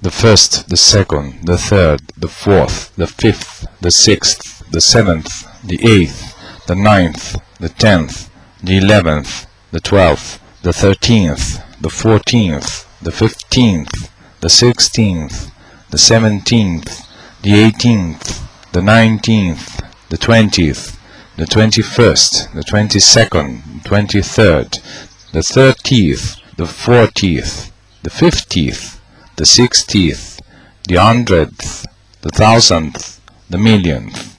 the first, the second, the third, the fourth, the fifth, the sixth, the seventh, the eighth, the ninth, the 10th, the 11th, the 12th, the 13th, the 14th, the 15th, the 16th, the 17th, the 18th, the 19th, the 20th, the 21st, the 22nd, the 23rd, the 30th, the 40th, the 50th, the 60th, the 100th, the 1000th, the millionth.